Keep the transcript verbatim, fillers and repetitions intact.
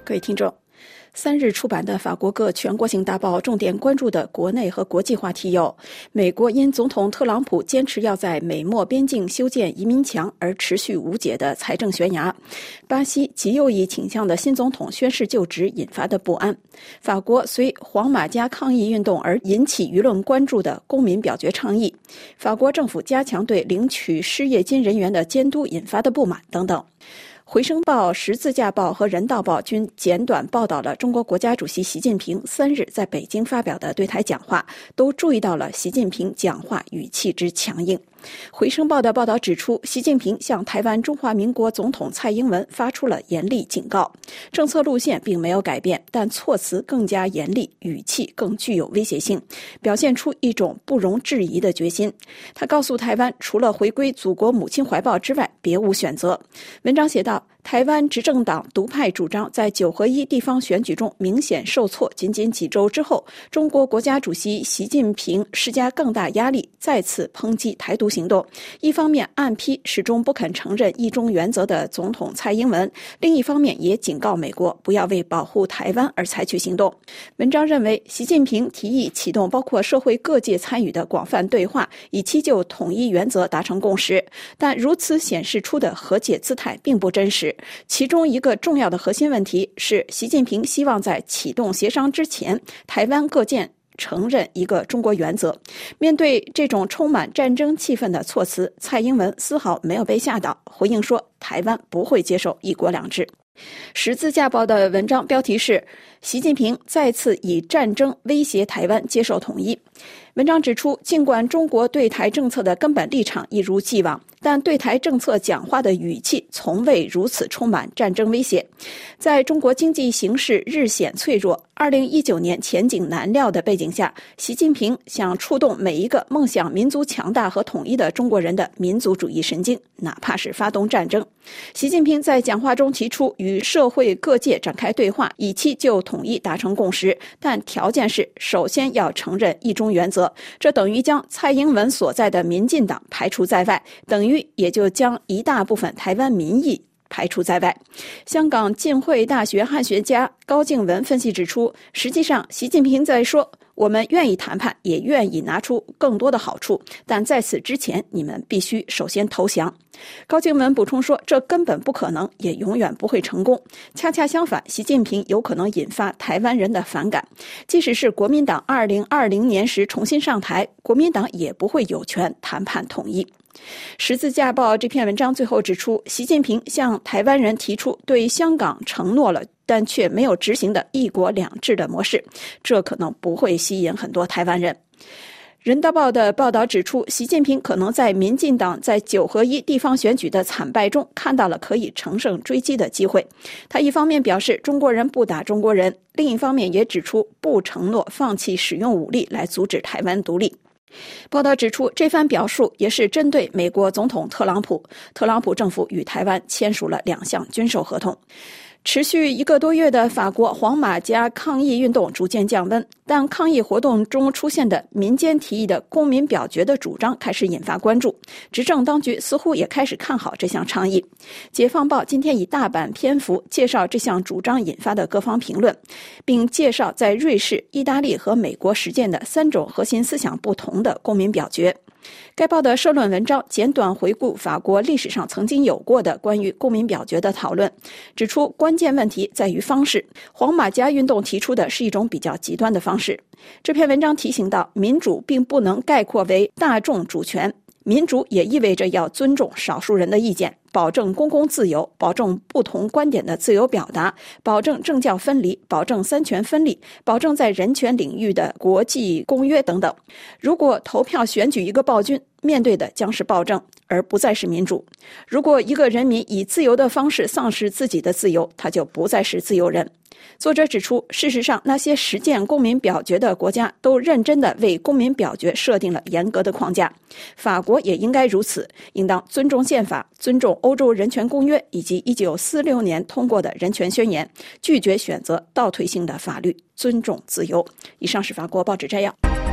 各位听众，三日出版的法国各全国性大报重点关注的国内和国际话题有：美国因总统特朗普坚持要在美墨边境修建移民墙而持续无解的财政悬崖；巴西极右翼倾向的新总统宣誓就职引发的不安；法国随黄马甲抗议运动而引起舆论关注的公民表决倡议；法国政府加强对领取失业金人员的监督引发的不满等等。回声报、十字架报和人道报均简短报道了中国国家主席习近平三日在北京发表的对台讲话，都注意到了习近平讲话语气之强硬。回声报的报道指出，习近平向台湾中华民国总统蔡英文发出了严厉警告，政策路线并没有改变，但措辞更加严厉，语气更具有威胁性，表现出一种不容置疑的决心。他告诉台湾，除了回归祖国母亲怀抱之外，别无选择。文章写道，台湾执政党独派主张在九合一地方选举中明显受挫，仅仅几周之后，中国国家主席习近平施加更大压力，再次抨击台独行动。一方面暗批始终不肯承认一中原则的总统蔡英文，另一方面也警告美国不要为保护台湾而采取行动。文章认为，习近平提议启动包括社会各界参与的广泛对话，以期就统一原则达成共识，但如此显示出的和解姿态并不真实。其中一个重要的核心问题是，习近平希望在启动协商之前，台湾各界承认一个中国原则。面对这种充满战争气氛的措辞，蔡英文丝毫没有被吓倒，回应说台湾不会接受一国两制。十字架报的文章标题是习近平再次以战争威胁台湾接受统一。文章指出，尽管中国对台政策的根本立场一如既往，但对台政策讲话的语气从未如此充满战争威胁。在中国经济形势日显脆弱，二零一九年前景难料的背景下，习近平想触动每一个梦想民族强大和统一的中国人的民族主义神经，哪怕是发动战争。习近平在讲话中提出与社会各界展开对话，以期就统一达成共识，但条件是首先要承认一中原则，这等于将蔡英文所在的民进党排除在外，等于也就将一大部分台湾民意排除在外。香港浸会大学汉学家高静文分析指出，实际上习近平在说，我们愿意谈判，也愿意拿出更多的好处，但在此之前，你们必须首先投降。高静文补充说，这根本不可能，也永远不会成功。恰恰相反，习近平有可能引发台湾人的反感。即使是国民党二零二零年时重新上台，国民党也不会有权谈判统一。十字架报这篇文章最后指出，习近平向台湾人提出对香港承诺了但却没有执行的一国两制的模式，这可能不会吸引很多台湾人。人道报的报道指出，习近平可能在民进党在九合一地方选举的惨败中看到了可以乘胜追击的机会。他一方面表示中国人不打中国人，另一方面也指出不承诺放弃使用武力来阻止台湾独立。报道指出，这番表述也是针对美国总统特朗普。特朗普政府与台湾签署了两项军售合同。持续一个多月的法国黄马甲抗议运动逐渐降温，但抗议活动中出现的民间提议的公民表决的主张开始引发关注，执政当局似乎也开始看好这项倡议。解放报今天以大版篇幅介绍这项主张引发的各方评论，并介绍在瑞士、意大利和美国实践的三种核心思想不同的公民表决。该报的社论文章简短回顾法国历史上曾经有过的关于公民表决的讨论，指出关键问题在于方式。黄马甲运动提出的是一种比较极端的方式。这篇文章提醒到，民主并不能概括为大众主权，民主也意味着要尊重少数人的意见，保证公共自由，保证不同观点的自由表达，保证政教分离，保证三权分立，保证在人权领域的国际公约等等。如果投票选举一个暴君，面对的将是暴政，而不再是民主。如果一个人民以自由的方式丧失自己的自由，他就不再是自由人。作者指出，事实上那些实践公民表决的国家都认真地为公民表决设定了严格的框架，法国也应该如此，应当尊重宪法，尊重欧洲人权公约以及一九四六年通过的人权宣言，拒绝选择倒退性的法律，尊重自由。以上是法国报纸摘要。